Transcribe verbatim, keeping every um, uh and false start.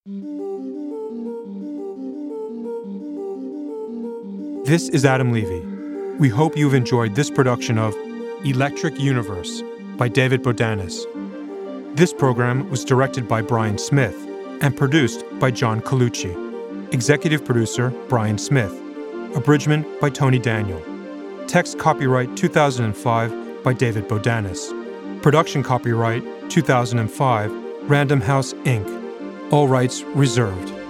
This is Adam Levy. We hope you've enjoyed this production of Electric Universe by David Bodanis. This program was directed by Brian Smith and produced by John Colucci. Executive producer Brian Smith. Abridgment by Tony Daniel. Text copyright two thousand five by David Bodanis. Production copyright two thousand five, Random House, Incorporated. All rights reserved.